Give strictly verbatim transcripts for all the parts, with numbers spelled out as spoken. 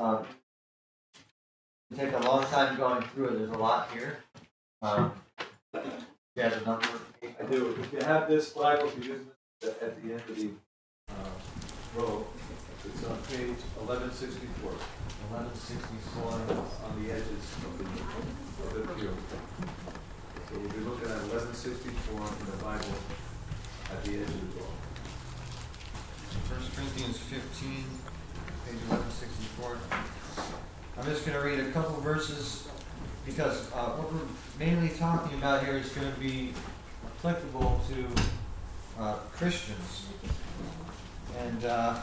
Um, it take a long time going through it. There's a lot here. Um, you have a number? I do. If you have this Bible, if you just at the end of the uh, row, it's on page eleven sixty-four. eleven sixty-four. On the edges of the, of the pew. So we'll be looking at eleven sixty-four in the Bible at the edge of the row. First Corinthians fifteen, page eleven sixty-four. I'm just going to read a couple verses because uh, what we're mainly talking about here is going to be applicable to uh, Christians. And uh,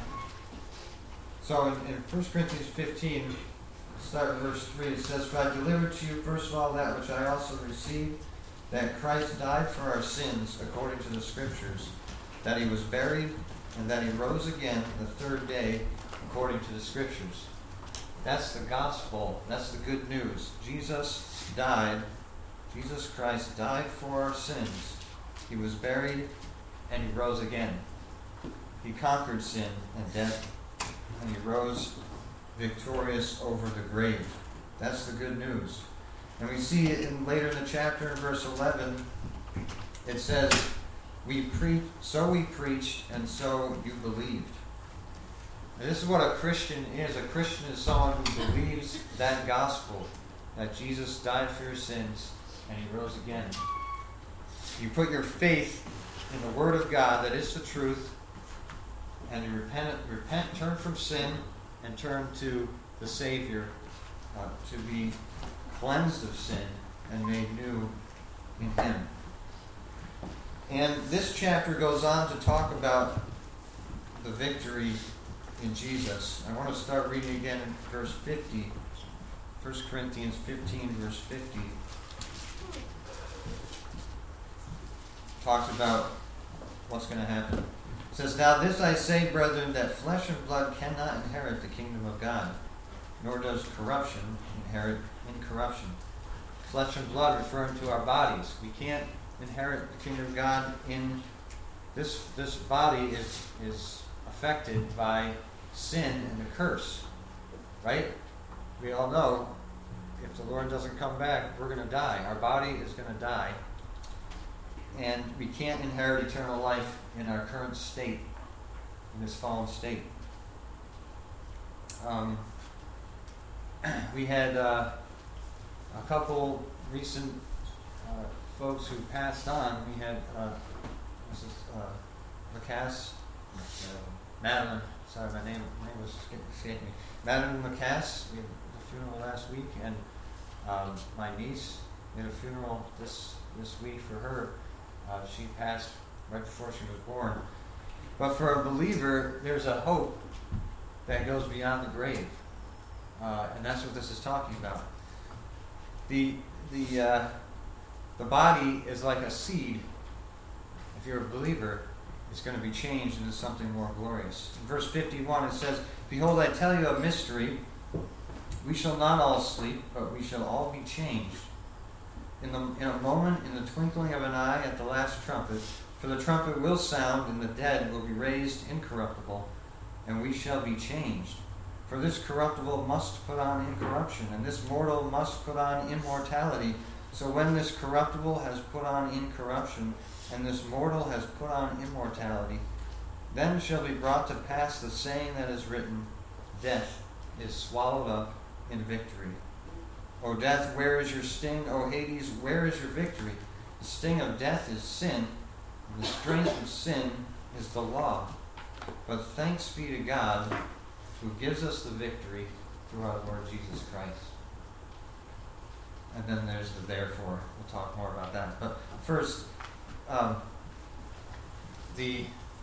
so in, in First Corinthians fifteen, start with verse three, it says, "For I delivered to you first of all that which I also received, that Christ died for our sins according to the Scriptures, that he was buried, and that he rose again the third day according to the Scriptures." That's the gospel. That's the good news. Jesus died. Jesus Christ died for our sins. He was buried, and he rose again. He conquered sin and death, and he rose victorious over the grave. That's the good news. And we see it in, later in the chapter in verse eleven. It says, "We preach, so we preached, and so you believed." And this is what a Christian is. A Christian is someone who believes that gospel, that Jesus died for your sins and he rose again. You put your faith in the Word of God, that is the truth, and you repent, repent, turn from sin, and turn to the Savior uh, to be cleansed of sin and made new in Him. And this chapter goes on to talk about the victory in Jesus. I want to start reading again in verse fifty. First Corinthians fifteen, verse fifty. Talks about what's going to happen. It says, "Now this I say, brethren, that flesh and blood cannot inherit the kingdom of God, nor does corruption inherit incorruption." Flesh and blood referring to our bodies. We can't inherit the kingdom of God in this this body is is affected by sin and the curse. Right? We all know if the Lord doesn't come back, we're going to die. Our body is going to die. And we can't inherit eternal life in our current state, in this fallen state. Um, we had uh, a couple recent uh, folks who passed on. We had uh, Missus Uh, Lacasse, uh, Madeline, sorry, my name, my name was escaping me. Madeline Lacasse, we had a funeral last week, and um, my niece, we had a funeral this this week for her. Uh, she passed right before she was born. But for a believer, there's a hope that goes beyond the grave. Uh, and that's what this is talking about. The the uh, the body is like a seed. If you're a believer, it's going to be changed into something more glorious. In verse fifty-one it says, "Behold, I tell you a mystery. We shall not all sleep, but we shall all be changed. In, the, in a moment, in the twinkling of an eye, at the last trumpet. For the trumpet will sound, and the dead will be raised incorruptible, and we shall be changed. For this corruptible must put on incorruption, and this mortal must put on immortality. So when this corruptible has put on incorruption, and this mortal has put on immortality, then shall be brought to pass the saying that is written, Death is swallowed up in victory. O death, where is your sting? O Hades, where is your victory? The sting of death is sin, and the strength of sin is the law. But thanks be to God, who gives us the victory through our Lord Jesus Christ." And then there's the therefore. We'll talk more about that. But first, um, the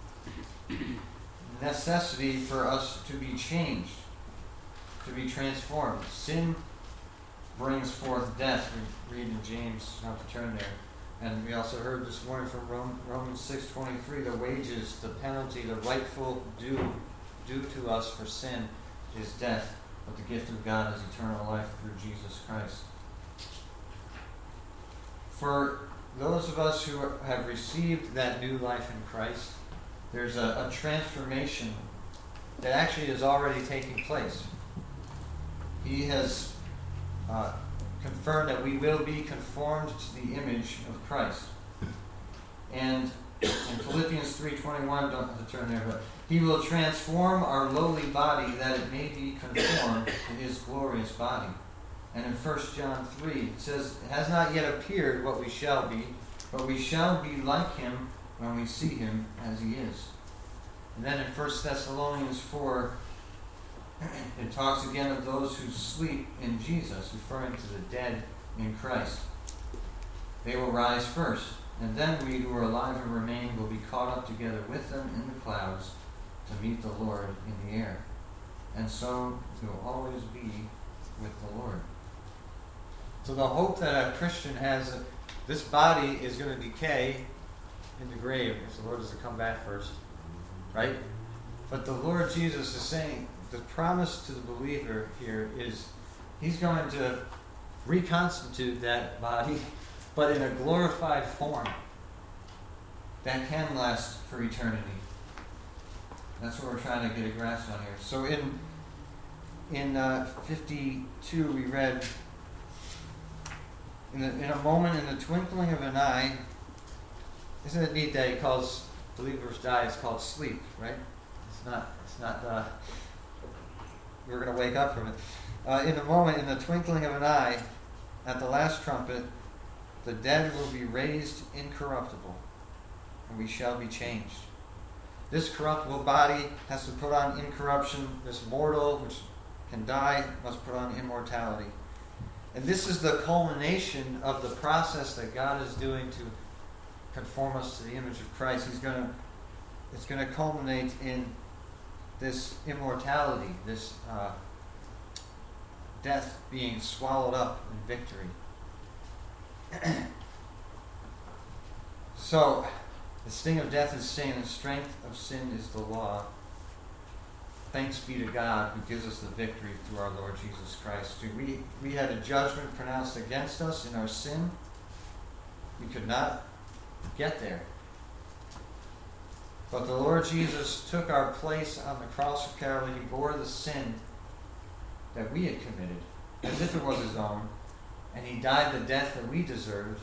necessity for us to be changed, to be transformed. Sin brings forth death. We read in James, not to turn there. And we also heard this morning from Romans six twenty-three, the wages, the penalty, the rightful due due to us for sin is death, but the gift of God is eternal life through Jesus Christ. For those of us who have received that new life in Christ, there's a, a transformation that actually is already taking place. he has uh, confirmed that we will be conformed to the image of Christ. And in Philippians three twenty-one, don't have to turn there, but he will transform our lowly body that it may be conformed to his glorious body. And in First John three, it says, it has not yet appeared what we shall be, but we shall be like him when we see him as he is. And then in First Thessalonians four, it talks again of those who sleep in Jesus, referring to the dead in Christ. They will rise first, and then we who are alive and remain will be caught up together with them in the clouds to meet the Lord in the air. And so we will always be with the Lord. So the hope that a Christian has, uh, this body is going to decay in the grave if the Lord is to come back first. Right? But the Lord Jesus is saying, the promise to the believer here is he's going to reconstitute that body, but in a glorified form that can last for eternity. That's what we're trying to get a grasp on here. So in in uh, fifty-two we read, in a, in a moment, in the twinkling of an eye, isn't it neat that he calls believers die? It's called sleep, right? It's not. It's not. Uh, we're going to wake up from it. Uh, in a moment, in the twinkling of an eye, at the last trumpet, the dead will be raised incorruptible, and we shall be changed. This corruptible body has to put on incorruption. This mortal, which can die, must put on immortality. And this is the culmination of the process that God is doing to conform us to the image of Christ. He's going to, it's going to culminate in this immortality, this uh, death being swallowed up in victory. So, the sting of death is sin, and the strength of sin is the law. Thanks be to God who gives us the victory through our Lord Jesus Christ. We, we had a judgment pronounced against us in our sin. We could not get there. But the Lord Jesus took our place on the cross of Calvary. He bore the sin that we had committed as if it was his own, and he died the death that we deserved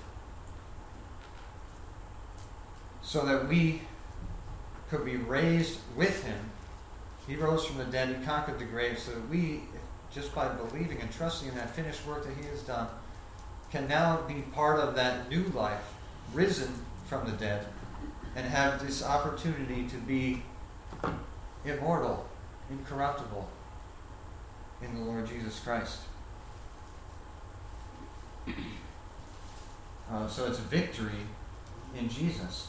so that we could be raised with him. He rose from the dead, he conquered the grave, so that we, just by believing and trusting in that finished work that he has done, can now be part of that new life, risen from the dead, and have this opportunity to be immortal, incorruptible in the Lord Jesus Christ. Uh, so it's a victory in Jesus.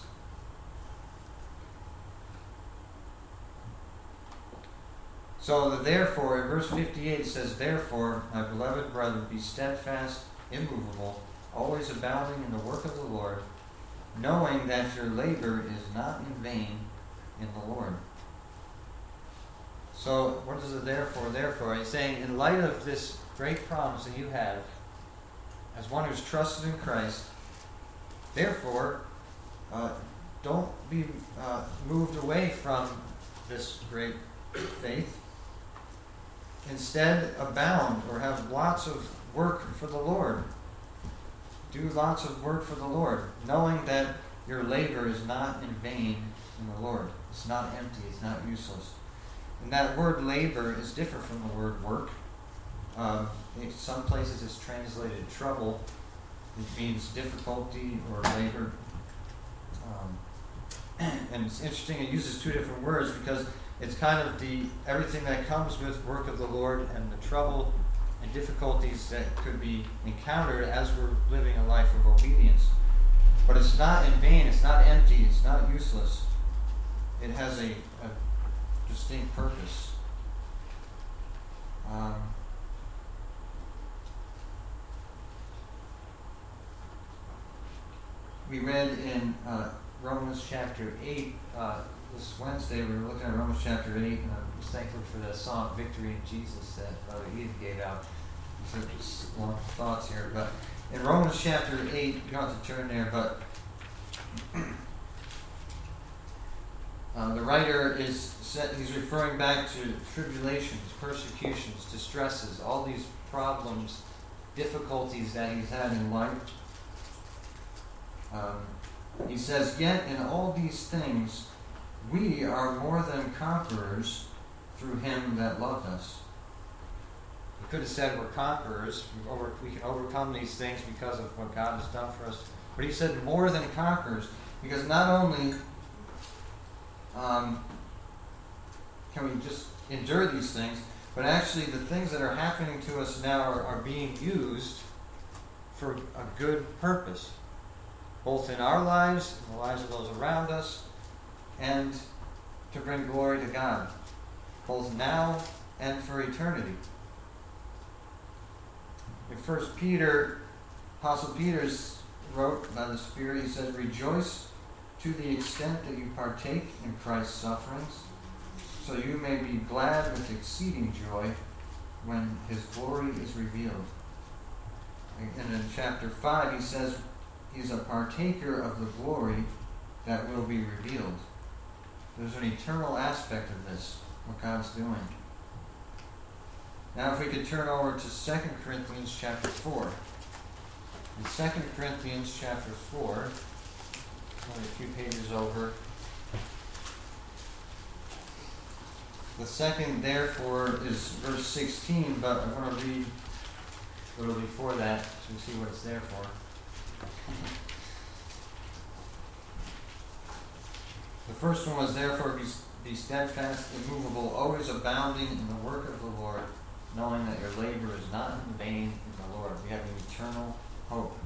So that therefore, in verse fifty-eight it says, "Therefore, my beloved brethren, be steadfast, immovable, always abounding in the work of the Lord, knowing that your labor is not in vain in the Lord." So, what is it therefore? Therefore, he's saying, in light of this great promise that you have, as one who's trusted in Christ, therefore, uh, don't be uh, moved away from this great faith. Instead, abound, or have lots of work for the Lord. Do lots of work for the Lord, knowing that your labor is not in vain in the Lord. It's not empty, it's not useless. And that word labor is different from the word work. Um, in some places it's translated trouble. It means difficulty or labor. Um, and it's interesting, it uses two different words because it's kind of the everything that comes with work of the Lord and the trouble and difficulties that could be encountered as we're living a life of obedience. But it's not in vain, it's not empty, it's not useless. It has a, a distinct purpose. Um, we read in uh, Romans chapter eight, uh, this Wednesday we were looking at Romans chapter eight, and I was thankful for the song Victory in Jesus that Brother Edith gave out. So just long thoughts here, but in Romans chapter eight, you don't have to turn there, but Uh, the writer is set, he's referring back to tribulations, persecutions, distresses, all these problems, difficulties that he's had in life. Um, he says, "Yet in all these things we are more than conquerors through him that loved us." He could have said we're conquerors, we, over, we can overcome these things because of what God has done for us. But he said more than conquerors, because not only um, can we just endure these things, but actually the things that are happening to us now are, are being used for a good purpose, both in our lives, in the lives of those around us, and to bring glory to God, both now and for eternity. In First Peter, Apostle Peter wrote by the Spirit, he said, "Rejoice to the extent that you partake in Christ's sufferings, so you may be glad with exceeding joy when his glory is revealed." And in chapter five, he says he's a partaker of the glory that will be revealed. There's an eternal aspect of this, what God's doing. Now if we could turn over to Second Corinthians chapter four. In Second Corinthians chapter four, only a few pages over. The second, therefore, is verse sixteen, but I want to read a little before that to see what it's there for. The first one was, "Therefore be, be steadfast, immovable, always abounding in the work of the Lord, knowing that your labor is not in vain in the Lord." We have an eternal hope.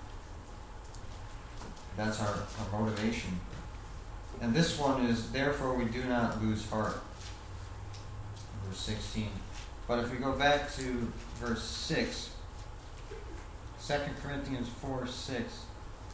That's our, our motivation. And this one is, "Therefore we do not lose heart." Verse sixteen. But if we go back to verse six, Second Corinthians four six.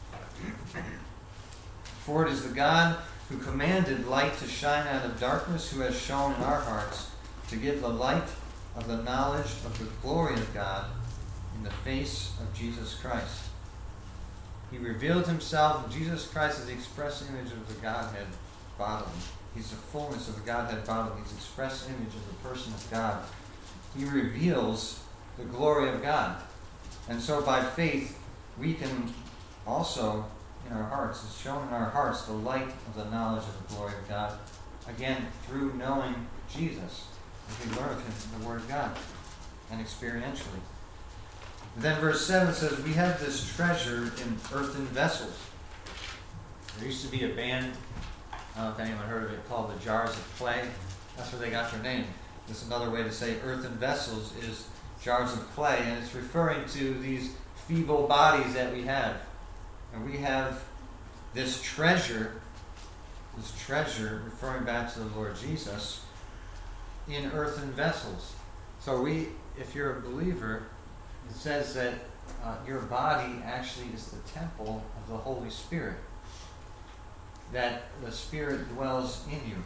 "For it is the God who commanded light to shine out of darkness, who has shone in our hearts to give the light of the knowledge of the glory of God in the face of Jesus Christ." He revealed himself. Jesus Christ is the express image of the Godhead bodily. He's the fullness of the Godhead bodily. He's the express image of the person of God. He reveals the glory of God. And so by faith, we can also, in our hearts, it's shown in our hearts the light of the knowledge of the glory of God. Again, through knowing Jesus, as we learn of him in the Word of God, and experientially. And then verse seven says, "We have this treasure in earthen vessels." There used to be a band, I don't know if anyone heard of it, called the Jars of Clay. That's where they got their name. This is another way to say earthen vessels is jars of clay, and it's referring to these feeble bodies that we have. And we have this treasure, this treasure referring back to the Lord Jesus, in earthen vessels. So we, if you're a believer, it says that uh, your body actually is the temple of the Holy Spirit, that the Spirit dwells in you.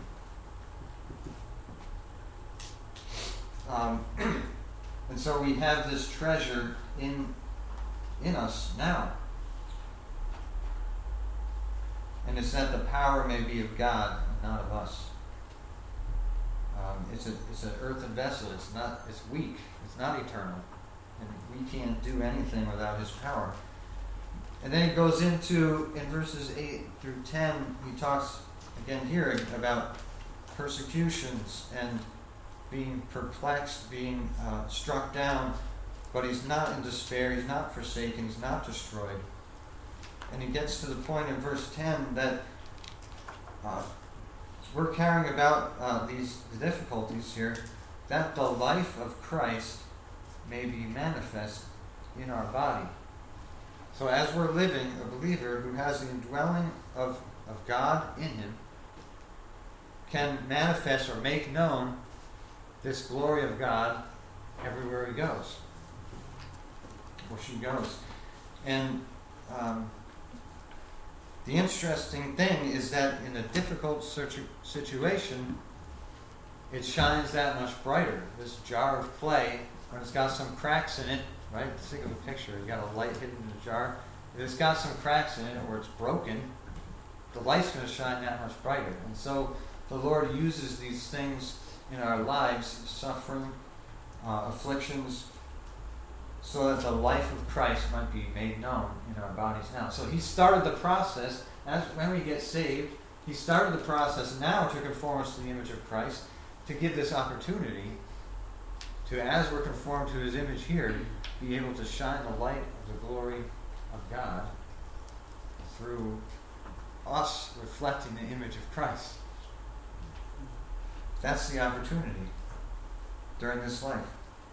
Um, and so we have this treasure in in us now. And it's that the power may be of God and not of us. Um, it's a it's an earthen vessel. It's not. It's weak. It's not eternal, and we can't do anything without His power. And then he goes into, in verses eight through ten, he talks again here about persecutions and being perplexed, being uh, struck down, but he's not in despair. He's not forsaken. He's not destroyed. And he gets to the point in verse ten that uh, we're carrying about uh, these difficulties here, that the life of Christ may be manifest in our body. So as we're living, a believer who has the indwelling of, of God in him can manifest or make known this glory of God everywhere he goes, or she goes. And um, the interesting thing is that in a difficult situ- situation, it shines that much brighter. This jar of clay, when it's got some cracks in it, right? Think of a picture. You got a light hidden in the jar. If it's got some cracks in it, or it's broken, the light's going to shine that much brighter. And so the Lord uses these things in our lives, suffering, uh, afflictions, so that the life of Christ might be made known in our bodies now. So he started the process, as when we get saved, he started the process now to conform us to the image of Christ, to give this opportunity to, as we're conformed to his image here, be able to shine the light of the glory of God through us reflecting the image of Christ. That's the opportunity during this life.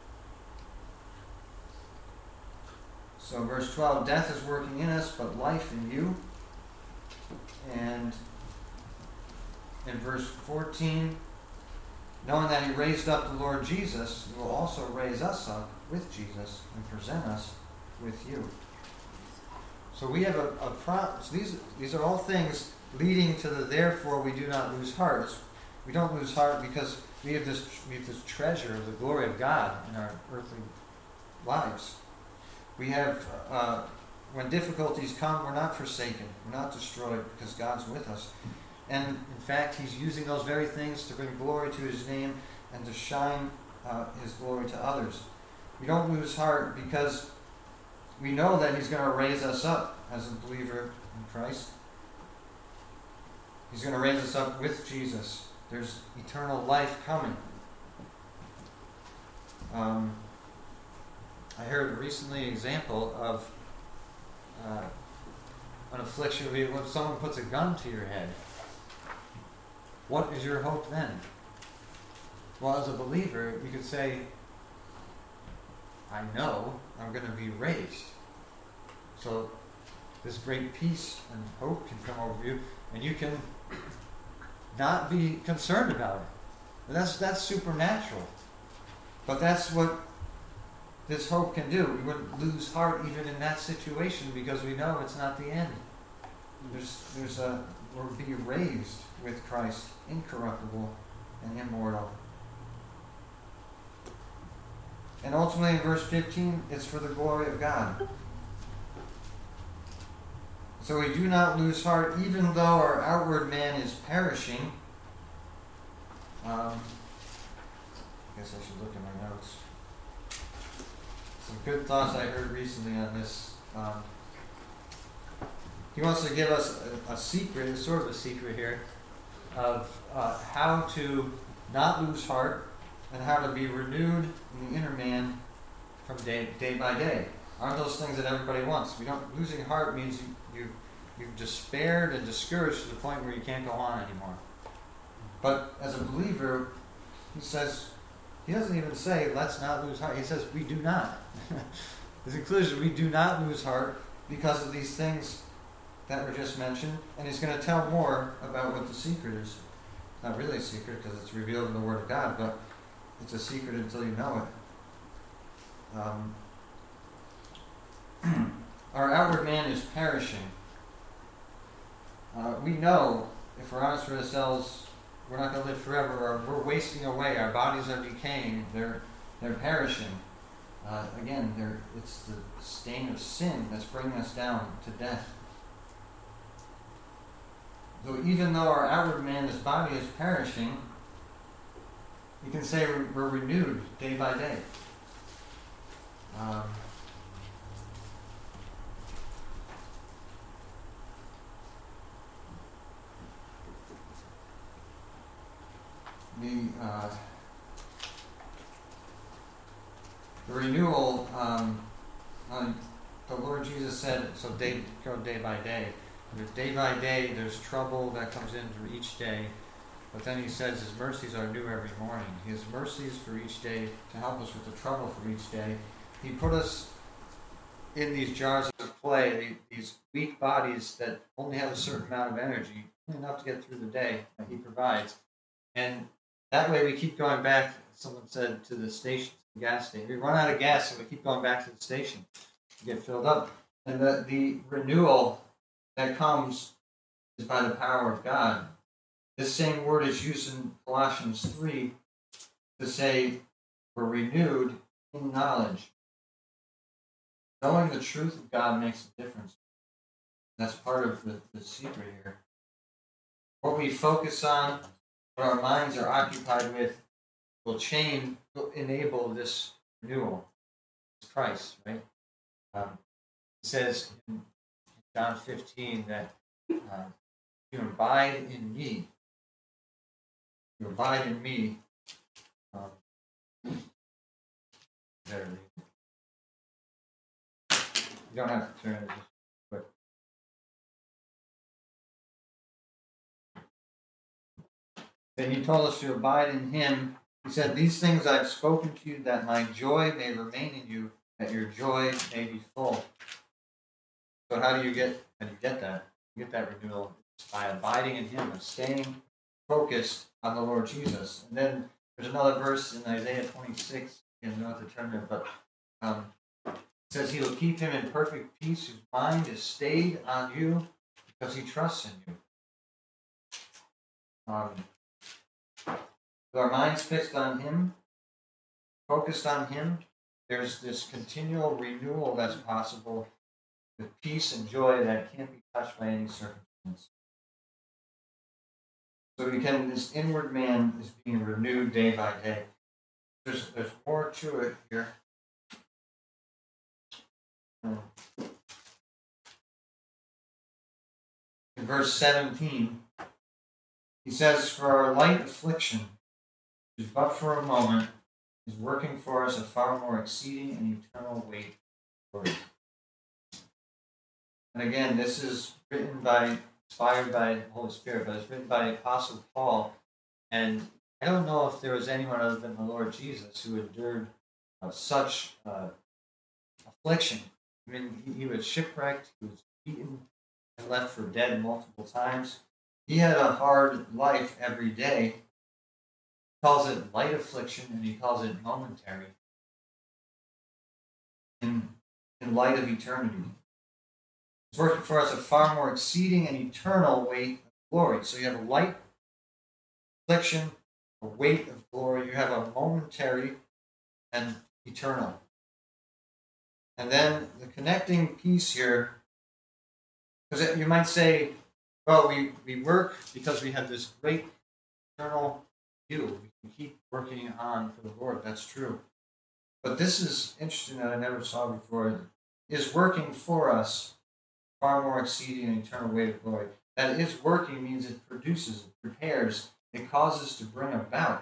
So verse twelve, death is working in us, but life in you. And in verse fourteen, knowing that he raised up the Lord Jesus, he will also raise us up with Jesus and present us with you. So we have a, a pro- so these these are all things leading to the therefore we do not lose heart. We don't lose heart because we have this we have this treasure of the glory of God in our earthly lives. We have uh, when difficulties come, we're not forsaken, we're not destroyed because God's with us. And in fact, he's using those very things to bring glory to his name and to shine uh, his glory to others. We don't lose heart because we know that he's going to raise us up as a believer in Christ. He's going to raise us up with Jesus. There's eternal life coming. Um, I heard recently an example of uh, an affliction when someone puts a gun to your head. What is your hope then? Well, as a believer, you could say, I know I'm going to be raised. So this great peace and hope can come over you, and you can not be concerned about it. And that's that's supernatural. But that's what this hope can do. We wouldn't lose heart even in that situation because we know it's not the end. There's there's a we're being raised with Christ, incorruptible and immortal. And ultimately in verse fifteen, it's for the glory of God. So we do not lose heart even though our outward man is perishing. Um, I guess I should look at my notes. Some good thoughts I heard recently on this. Um, he wants to give us a, a secret, it's sort of a secret here, of uh, how to not lose heart and how to be renewed in the inner man from day, day by day. Aren't those things that everybody wants? We don't. Losing heart means you, you, you've despaired and discouraged to the point where you can't go on anymore. But as a believer, he says, he doesn't even say, let's not lose heart. He says, we do not. His conclusion, we do not lose heart because of these things that were just mentioned. And he's going to tell more about what the secret is. Not really a secret because it's revealed in the Word of God, but it's a secret until you know it. Um, our outward man is perishing. Uh, we know, if we're honest with ourselves, we're not going to live forever, or we're wasting away. Our bodies are decaying. They're they're perishing. Uh, again, they're, it's the stain of sin that's bringing us down to death. So even though our outward man, this body, is perishing, you can say we're, we're renewed day by day. Um, the uh, the renewal. Um, uh, the Lord Jesus said, so day go day by day. There's day by day. There's trouble that comes in for each day. But then he says his mercies are new every morning. His mercies for each day to help us with the trouble for each day. He put us in these jars of clay, these weak bodies that only have a certain amount of energy, enough to get through the day that he provides. And that way we keep going back, someone said, to the station, the gas station. We run out of gas and we keep going back to the station to get filled up. And the, the renewal that comes is by the power of God. This same word is used in Colossians three to say we're renewed in knowledge. Knowing the truth of God makes a difference. That's part of the, the secret here. what we focus on, what our minds are occupied with, will change, will enable this renewal. It's Christ, right? Um, it says in John fifteen that uh, you abide in me. You abide in me. Um, better read it. You don't have to turn it. Just quick. Then he told us to abide in him. He said, "These things I've spoken to you, that my joy may remain in you, that your joy may be full." So how do you get how do you get that? You get that renewal by abiding in him and staying focused on the Lord Jesus. And then there's another verse in Isaiah twenty-six, you know what to turn there, but um, it says he will keep him in perfect peace whose mind is stayed on you because he trusts in you. Um, with our minds fixed on him, focused on him, there's this continual renewal that's possible with peace and joy that can't be touched by any circumstance. So we can, this inward man is being renewed day by day. There's, there's more to it here. In verse seventeen, he says, "For our light affliction, which is but for a moment, is working for us a far more exceeding and eternal weight of glory." And again, this is written by, inspired by the Holy Spirit, but it's written by the Apostle Paul. And I don't know if there was anyone other than the Lord Jesus who endured uh, such uh, affliction. I mean, he, he was shipwrecked, he was beaten, and left for dead multiple times. He had a hard life every day. He calls it light affliction, and he calls it momentary. In, in light of eternity. It's working for us a far more exceeding and eternal weight of glory. So you have a light affliction, a weight of glory. You have a momentary and eternal. And then the connecting piece here, because you might say, well, we, we work because we have this great eternal view. We can keep working on for the Lord. That's true. But this is interesting that I never saw before. Is working for us far more exceeding an eternal weight of glory. That is working means it produces, it prepares, it causes to bring about.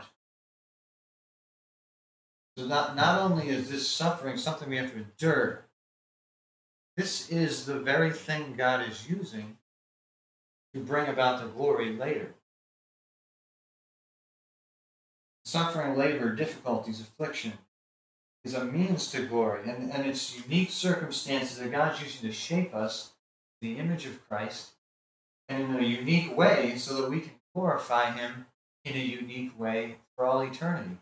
So not, not only is this suffering something we have to endure, this is the very thing God is using to bring about the glory later. Suffering, labor, difficulties, affliction is a means to glory, and, and it's unique circumstances that God's using to shape us in the image of Christ and in a unique way so that we can glorify him in a unique way for all eternity.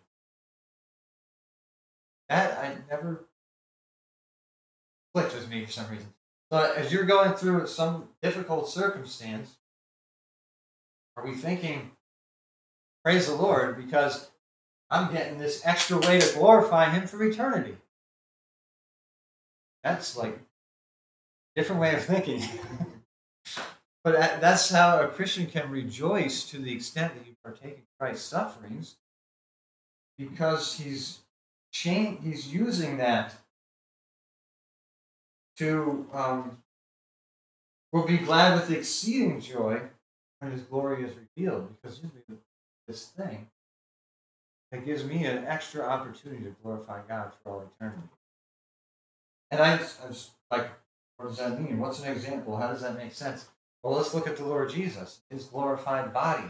That I never clicked with me for some reason. So as you're going through some difficult circumstance, are we thinking, praise the Lord, because I'm getting this extra way to glorify him for eternity? That's like a different way of thinking. But that's how a Christian can rejoice to the extent that you partake in Christ's sufferings, because he's Change, he's using that to, um, will be glad with exceeding joy when his glory is revealed, because he's doing this thing that gives me an extra opportunity to glorify God for all eternity. And I, I was like, what does that mean? What's an example? How does that make sense? Well, let's look at the Lord Jesus, his glorified body.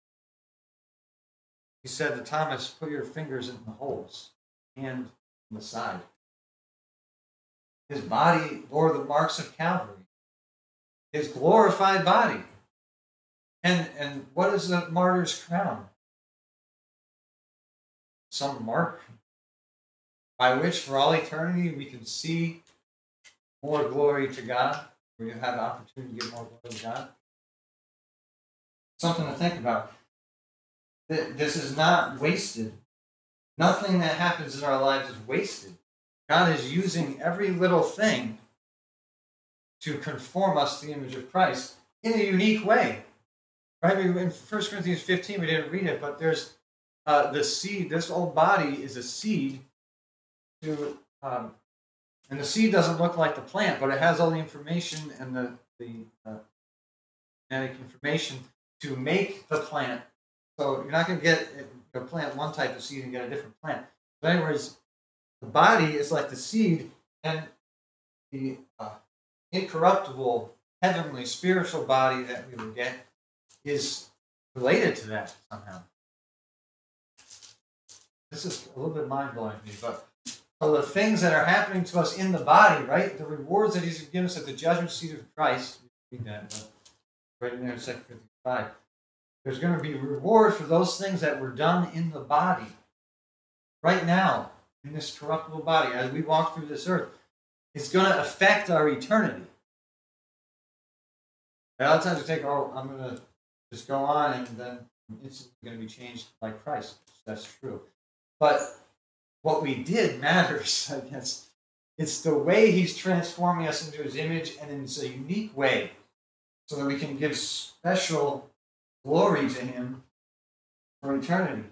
He said to Thomas, put your fingers in the holes. And on the side. His body bore the marks of Calvary. His glorified body. And, and what is the martyr's crown? Some mark by which for all eternity we can see more glory to God, where you have the opportunity to give more glory to God. Something to think about. This is not wasted. Nothing that happens in our lives is wasted. God is using every little thing to conform us to the image of Christ in a unique way. Right? In First Corinthians fifteen, we didn't read it, but there's uh, the seed. This old body is a seed to, um, and the seed doesn't look like the plant, but it has all the information and the the uh, genetic information to make the plant. So you're not going to get a plant one type of seed and get a different plant. But anyways, the body is like the seed, and the uh, incorruptible, heavenly, spiritual body that we will get is related to that somehow. This is a little bit mind-blowing to me, but so the things that are happening to us in the body, right? The rewards that he's given us at the judgment seat of Christ, read that, right in there in Second Corinthians five. There's going to be reward for those things that were done in the body. Right now, in this corruptible body, as we walk through this earth, it's going to affect our eternity. A lot of times we think, oh, I'm going to just go on and then I'm instantly going to be changed like Christ. That's true. But what we did matters, I guess. It's the way he's transforming us into his image, and in a unique way, so that we can give special glory to him for eternity.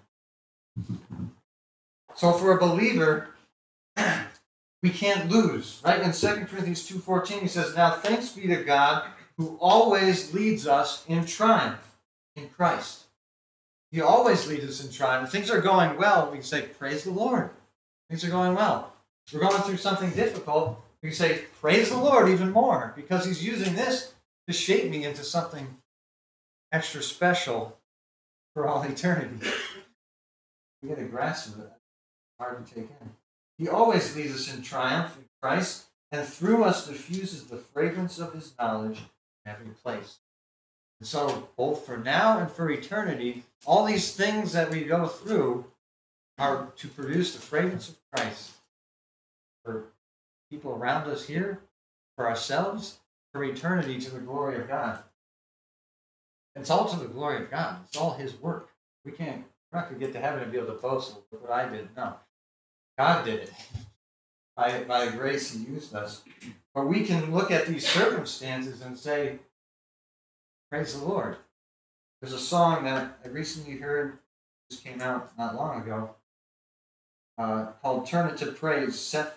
So for a believer, we can't lose. Right? In Second Corinthians two fourteen, he says, now thanks be to God who always leads us in triumph in Christ. He always leads us in triumph. If things are going well, we can say, praise the Lord. Things are going well. If we're going through something difficult, we can say, praise the Lord even more, because he's using this to shape me into something extra special for all eternity. We get a grasp of it. It's hard to take in. He always leads us in triumph in Christ, and through us diffuses the fragrance of his knowledge in every place. And so, both for now and for eternity, all these things that we go through are to produce the fragrance of Christ for people around us here, for ourselves, for eternity, to the glory of God. It's all to the glory of God. It's all his work. We can't, we're not going to get to heaven and be able to boast, look what I did. No. God did it. By, by grace, he used us. Or we can look at these circumstances and say, praise the Lord. There's a song that I recently heard, just came out not long ago, uh, called Turn It to Praise. Seth.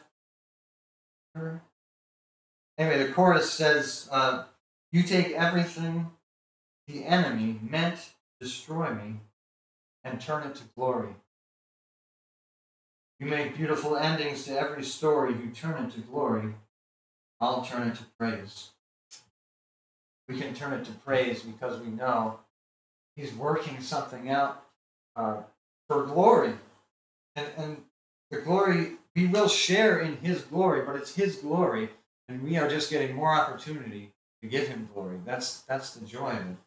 Anyway, the chorus says, uh, you take everything the enemy meant to destroy me and turn it to glory. You make beautiful endings to every story. You turn it to glory. I'll turn it to praise. We can turn it to praise because we know he's working something out uh, for glory. And, and the glory, we will share in his glory, but it's his glory, and we are just getting more opportunity to give him glory. That's that's the joy of it.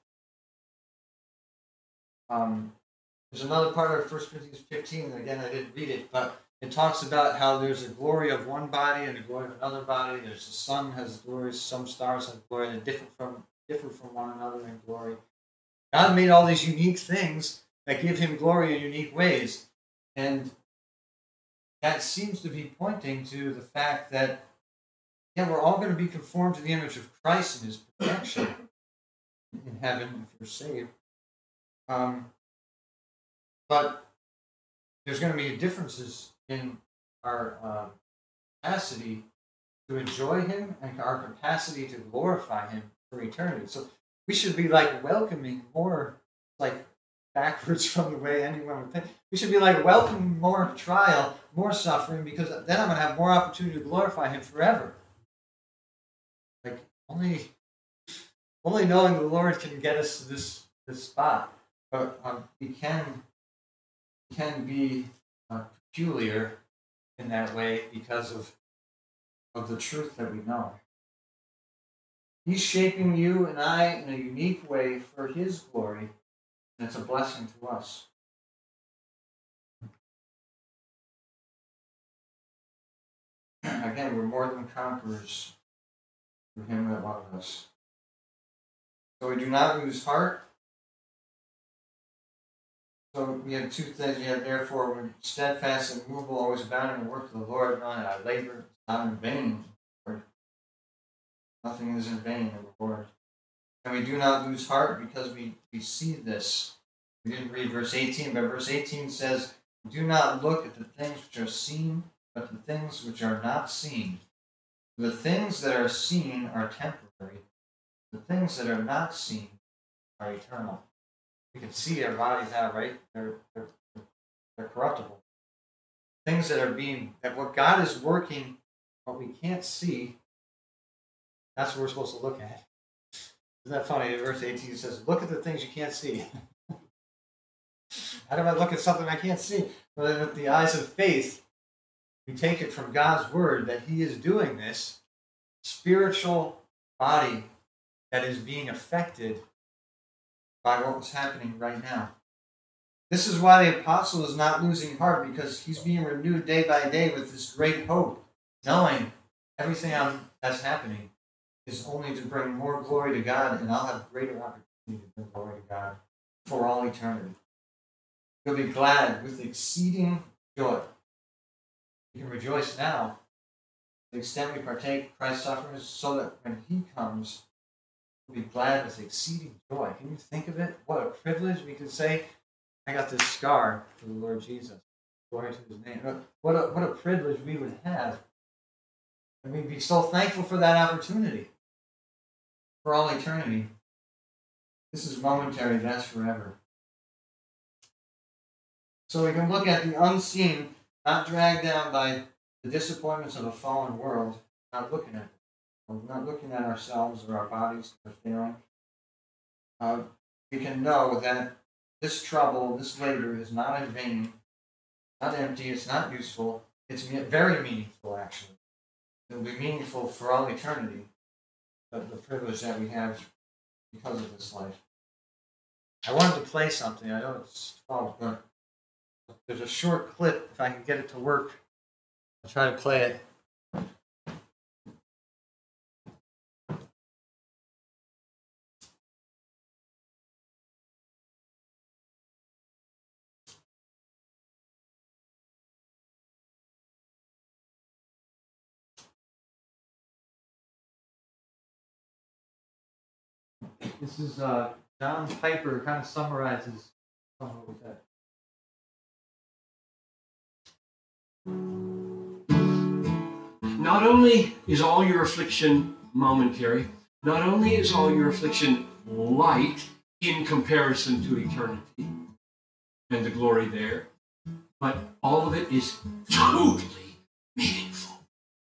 Um, there's another part of First Corinthians fifteen, and again, I didn't read it, but it talks about how there's a glory of one body and a glory of another body. There's the sun has glory, some stars have glory, and differ from differ from one another in glory. God made all these unique things that give him glory in unique ways, and that seems to be pointing to the fact that, yeah, we're all going to be conformed to the image of Christ in his perfection in heaven if we're saved. Um, but there's going to be differences in our uh, capacity to enjoy him and our capacity to glorify him for eternity. So we should be like welcoming more, like backwards from the way anyone would think. We should be like welcoming more trial, more suffering, because then I'm going to have more opportunity to glorify him forever. Like only, only knowing the Lord can get us to this this spot. But um, we can can be uh, peculiar in that way because of of the truth that we know. He's shaping you and I in a unique way for his glory, and it's a blessing to us. Again, we're more than conquerors through him that loved us. So we do not lose heart. So we have two things. We have, therefore, we're steadfast and immovable, always abounding in the work of the Lord, knowing that our labor is not in vain. For nothing is in vain in the Lord. And we do not lose heart because we, we see this. We didn't read verse eighteen, but verse eighteen says, do not look at the things which are seen, but the things which are not seen. The things that are seen are temporary. The things that are not seen are eternal. We can see our bodies now, right? They're, they're, they're corruptible. Things that are being, that what God is working, what we can't see, that's what we're supposed to look at. Isn't that funny? Verse eighteen says, look at the things you can't see. How do I look at something I can't see? Well, with the eyes of faith, we take it from God's word that he is doing this spiritual body that is being affected by what was happening right now. This is why the apostle is not losing heart, because he's being renewed day by day with this great hope, knowing everything that's happening is only to bring more glory to God, and I'll have greater opportunity to bring glory to God for all eternity. He'll be glad with exceeding joy. We can rejoice now to the extent we partake Christ's sufferings, so that when he comes, we'll be glad with exceeding joy. Can you think of it? What a privilege we can say, I got this scar for the Lord Jesus. Glory to his name. What a, what a privilege we would have. And we'd be so thankful for that opportunity for all eternity. This is momentary, that's forever. So we can look at the unseen, not dragged down by the disappointments of a fallen world, not looking at it. We're not looking at ourselves or our bodies that are failing. Uh, we can know that this trouble, this labor is not in vain, not empty, it's not useful. It's very meaningful, actually. It will be meaningful for all eternity, but the privilege that we have because of this life. I wanted to play something. I know it's twelve, but there's a short clip. If I can get it to work, I'll try to play it. This is uh, John Piper kind of summarizes some of what we said. Not only is all your affliction momentary, not only is all your affliction light in comparison to eternity and the glory there, but all of it is totally meaningful.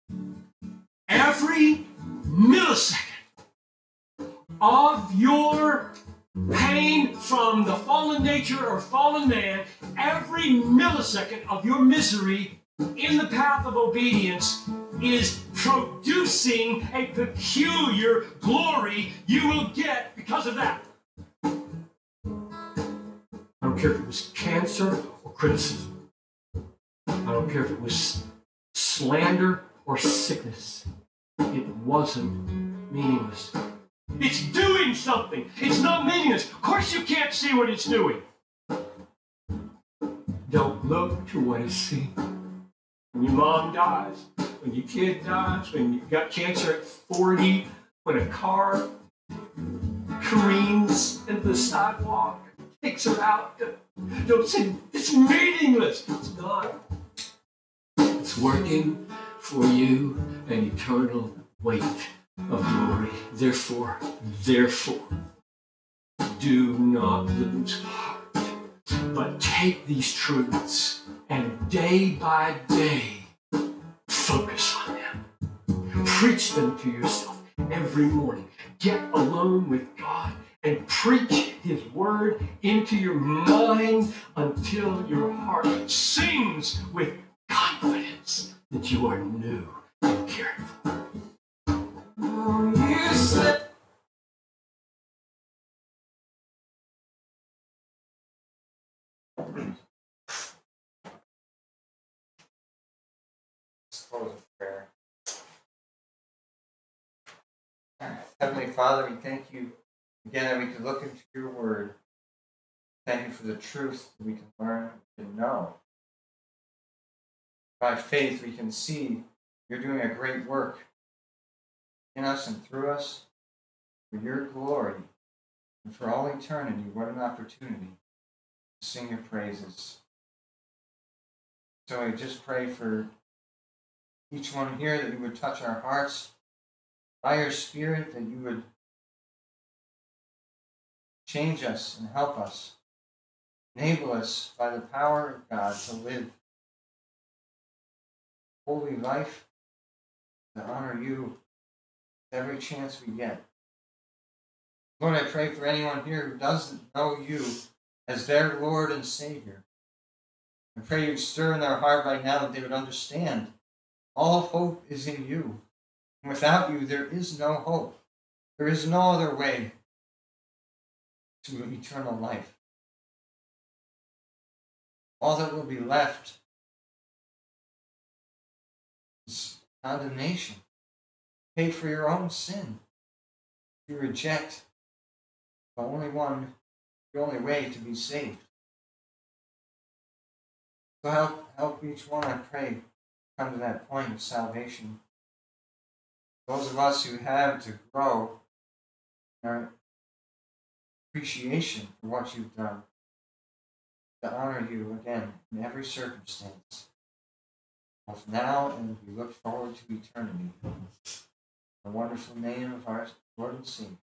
Every millisecond of your pain from the fallen nature or fallen man, every millisecond of your misery in the path of obedience is producing a peculiar glory you will get because of that. I don't care if it was cancer or criticism. I don't care if it was slander or sickness. It wasn't meaningless. It's doing something. It's not meaningless. Of course you can't see what it's doing. Don't look to what is seen. When your mom dies, when your kid dies, when you've got cancer at forty, when a car careens into the sidewalk, takes her out, don't say, it's meaningless. It's not. It's working for you an eternal weight of glory. Therefore, therefore, do not lose heart, but take these truths and day by day focus on them. Preach them to yourself every morning. Get alone with God and preach his word into your mind until your heart sings with confidence that you are new and cared for. Oh, you said Close with prayer. Heavenly Father, we thank you again that we can look into your word. Thank you for the truth that we can learn and know. By faith, we can see you're doing a great work in us and through us. for your glory, and for all eternity. What an opportunity to sing your praises. So I just pray for each one here that you would touch our hearts by your Spirit, that you would change us and help us, enable us by the power of God to live holy life, to honor you every chance we get. Lord, I pray for anyone here who doesn't know you as their Lord and Savior. I pray you'd stir in their heart right now that they would understand all hope is in you. And without you, there is no hope. There is no other way to eternal life. All that will be left is condemnation. Pay for your own sin. You reject the only one, the only way to be saved. So help, help each one, I pray, come to that point of salvation. Those of us who have to grow in our appreciation for what you've done, to honor you again in every circumstance, both now and as we look forward to eternity. In the wonderful name of our Lord and Savior.